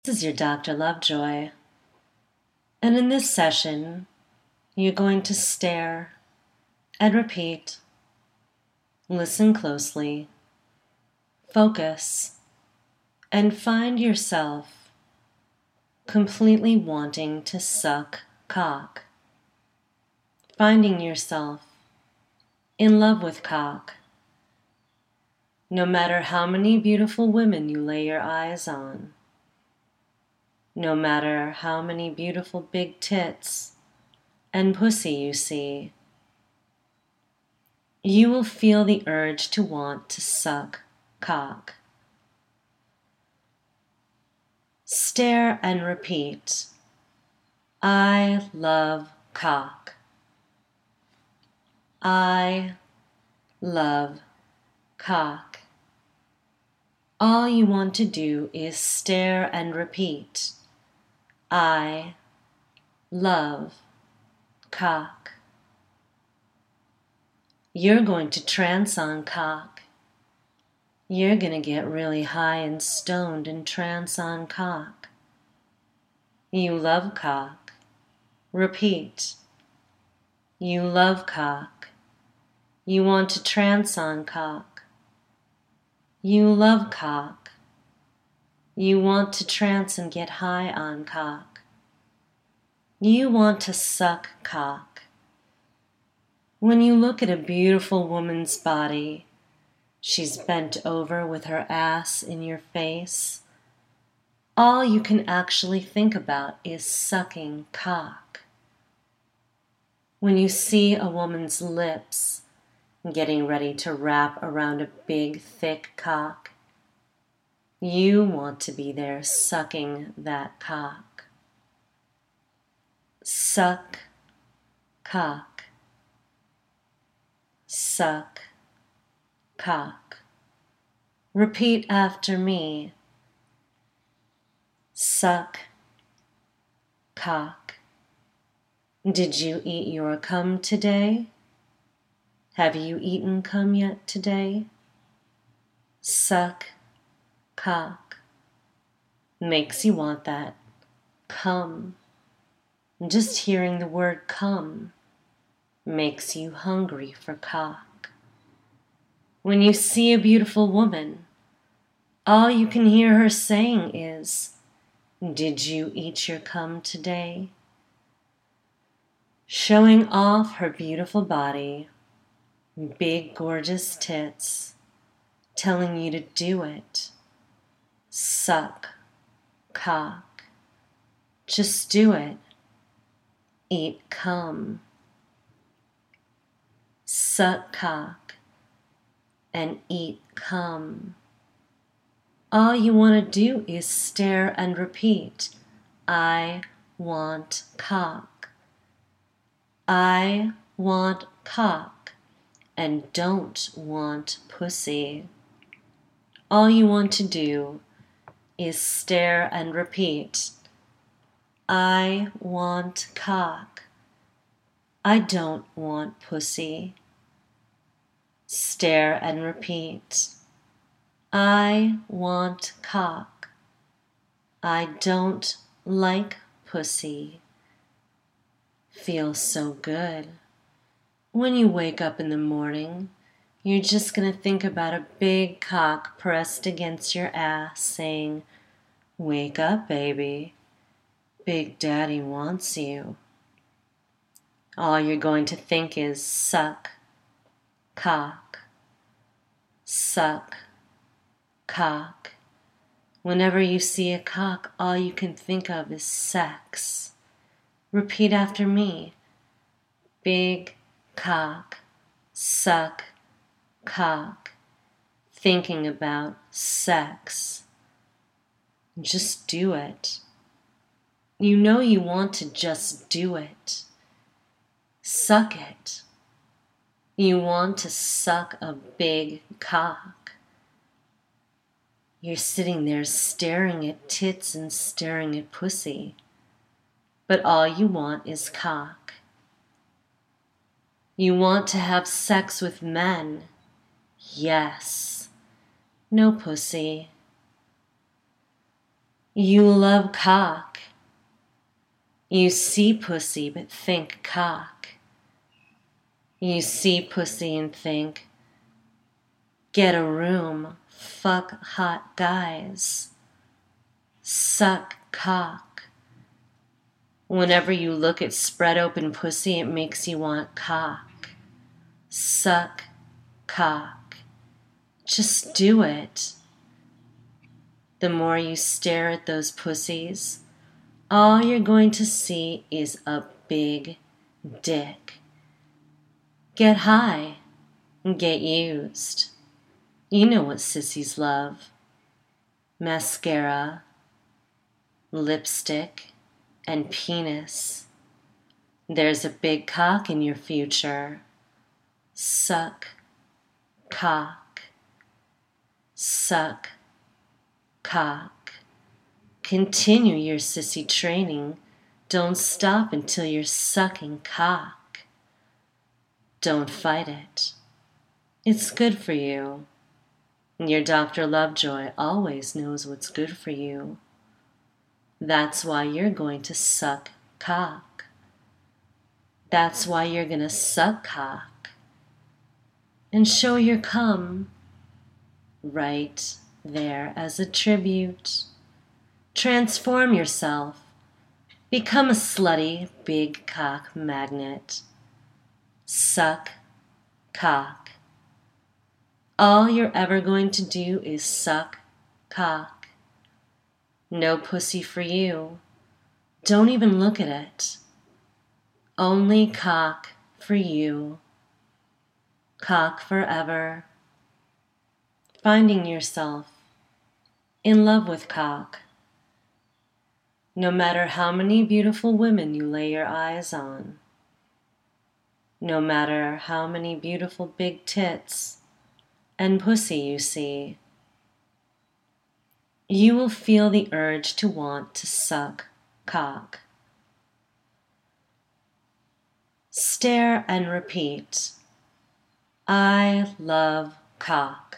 This is your Dr. Lovejoy, and in this session, you're going to stare and repeat, listen closely, focus, and find yourself completely wanting to suck cock, finding yourself in love with cock, no matter how many beautiful women you lay your eyes on. No matter how many beautiful big tits and pussy you see, you will feel the urge to want to suck cock. Stare and repeat, I love cock. I love cock. All you want to do is stare and repeat, I love cock. You're going to trance on cock. You're going to get really high and stoned and trance on cock. You love cock. Repeat. You love cock. You want to trance on cock. You love cock. You want to trance and get high on cock. You want to suck cock. When you look at a beautiful woman's body, she's bent over with her ass in your face, all you can actually think about is sucking cock. When you see a woman's lips getting ready to wrap around a big, thick cock, you want to be there sucking that cock. Suck cock. Suck cock. Repeat after me. Suck cock. Did you eat your cum today? Have you eaten cum yet today? Suck cock. Makes you want that cum. Just hearing the word cum makes you hungry for cock. When you see a beautiful woman, all you can hear her saying is, did you eat your cum today? Showing off her beautiful body, big gorgeous tits, telling you to do it. Suck cock. Just do it. Eat cum. Suck cock and eat cum. All you want to do is stare and repeat, I want cock. I want cock and don't want pussy. All you want to do is stare and repeat, I want cock. I don't want pussy. Stare and repeat, I want cock. I don't like pussy. Feels so good. When you wake up in the morning, you're just going to think about a big cock pressed against your ass saying, wake up, baby. Big Daddy wants you. All you're going to think is suck cock. Suck cock. Whenever you see a cock, all you can think of is sex. Repeat after me. Big cock. Suck cock. Thinking about sex. Just do it. You know you want to just do it. Suck it. You want to suck a big cock. You're sitting there staring at tits and staring at pussy, but all you want is cock. You want to have sex with men. Yes. No pussy. You love cock. You see pussy but think cock. You see pussy and think, get a room, fuck hot guys, suck cock. Whenever you look at spread open pussy, it makes you want cock. Suck cock. Just do it. The more you stare at those pussies, all you're going to see is a big dick. Get high. Get used. You know what sissies love. Mascara, lipstick, and penis. There's a big cock in your future. Suck cock. Suck cock. Continue your sissy training. Don't stop until you're sucking cock. Don't fight it. It's good for you. Your Dr. Lovejoy always knows what's good for you. That's why you're going to suck cock. That's why you're going to suck cock. And show your cum right there as a tribute. Transform yourself. Become a slutty big cock magnet. Suck cock. All you're ever going to do is suck cock. No pussy for you. Don't even look at it. Only cock for you. Cock forever. Finding yourself in love with cock. No matter how many beautiful women you lay your eyes on. No matter how many beautiful big tits and pussy you see, you will feel the urge to want to suck cock. Stare and repeat, I love cock.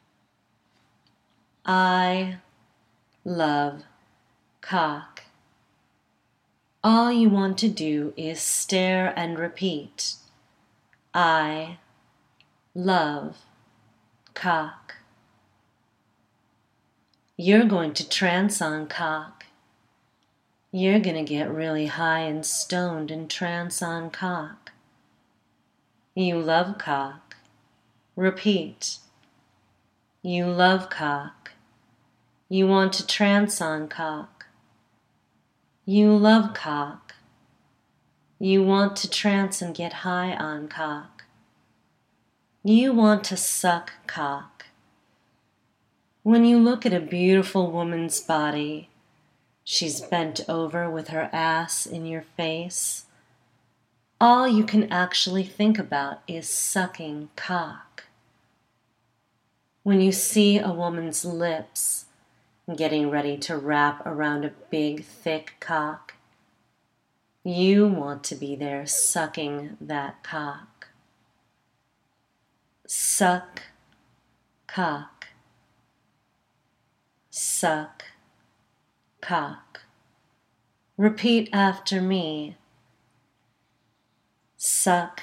I love cock. All you want to do is stare and repeat, I love cock. You're going to trance on cock. You're going to get really high and stoned and trance on cock. You love cock. Repeat. You love cock. You want to trance on cock. You love cock. You want to trance and get high on cock. You want to suck cock. When you look at a beautiful woman's body, she's bent over with her ass in your face, all you can actually think about is sucking cock. When you see a woman's lips getting ready to wrap around a big, thick cock, you want to be there sucking that cock. Suck cock. Suck cock. Repeat after me. Suck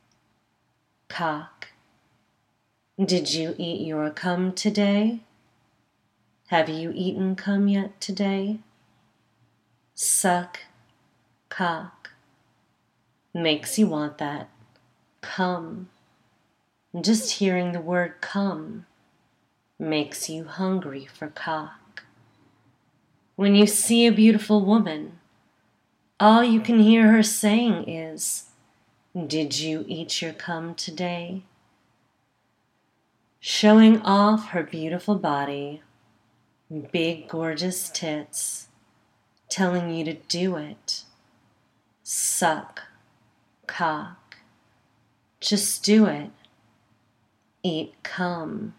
cock. Did you eat your cum today? Have you eaten cum yet today? Suck cock. Makes you want that cum. Just hearing the word cum makes you hungry for cock. When you see a beautiful woman, all you can hear her saying is, did you eat your cum today? Showing off her beautiful body, big gorgeous tits, telling you to do it. Suck cock. Just do it. Eat cum.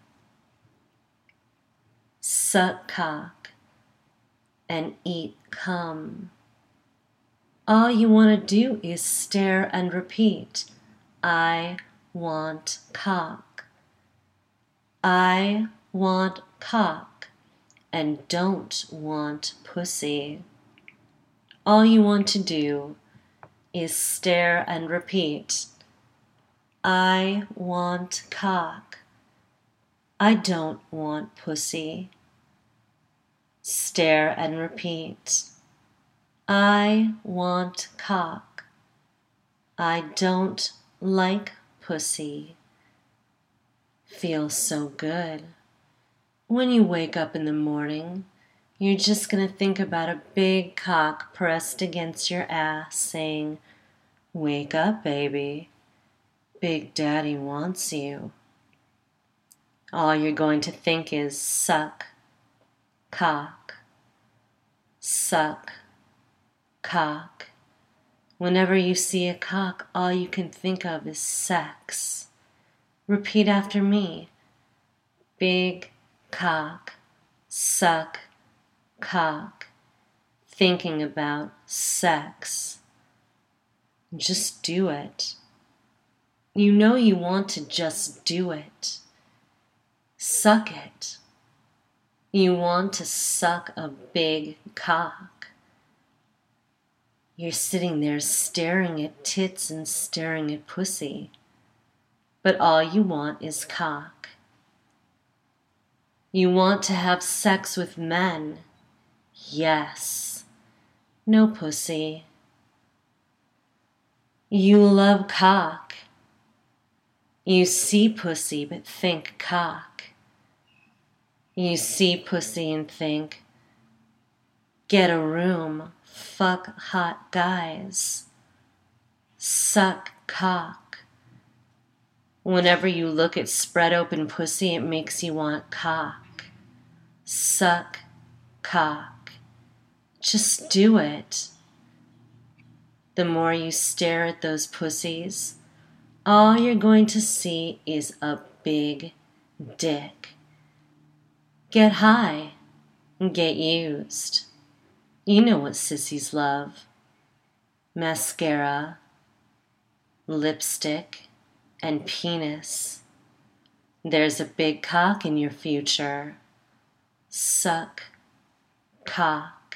Suck cock and eat cum. All you want to do is stare and repeat, I want cock. I want cock. and don't want pussy. All you want to do is stare and repeat, I want cock. I don't want pussy. Stare and repeat, I want cock. I don't like pussy. Feels so good. When you wake up in the morning, you're just gonna think about a big cock pressed against your ass saying, wake up, baby. Big Daddy wants you. All you're going to think is suck, cock, suck, cock. Whenever you see a cock, all you can think of is sex. Repeat after me. Big cock, suck, cock. Thinking about sex. Just do it. You know you want to just do it. Suck it. You want to suck a big cock. You're sitting there staring at tits and staring at pussy, but all you want is cock. You want to have sex with men. Yes. No pussy. You love cock. You see pussy but think cock. You see pussy and think, get a room, fuck hot guys, suck cock. Whenever you look at spread open pussy, it makes you want cock. Suck cock. Just do it. The more you stare at those pussies, all you're going to see is a big dick. Get high and get used. You know what sissies love. Mascara, lipstick, and penis. There's a big cock in your future. Suck cock.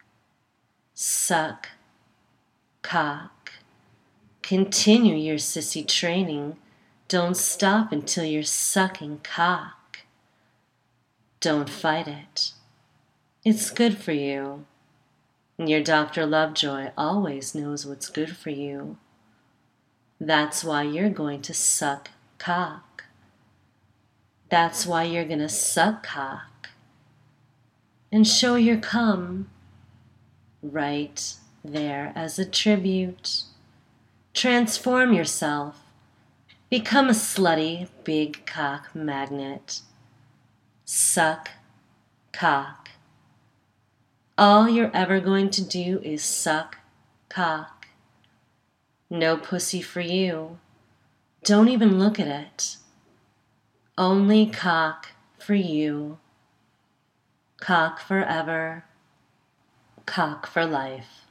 Suck cock. Continue your sissy training. Don't stop until you're sucking cock. Don't fight it. It's good for you. Your Dr. Lovejoy always knows what's good for you. That's why you're going to suck cock. That's why you're going to suck cock. And show your cum right there as a tribute. Transform yourself. Become a slutty big cock magnet. Suck cock. All you're ever going to do is suck cock. No pussy for you. Don't even look at it. Only cock for you. Cock forever. Cock for life.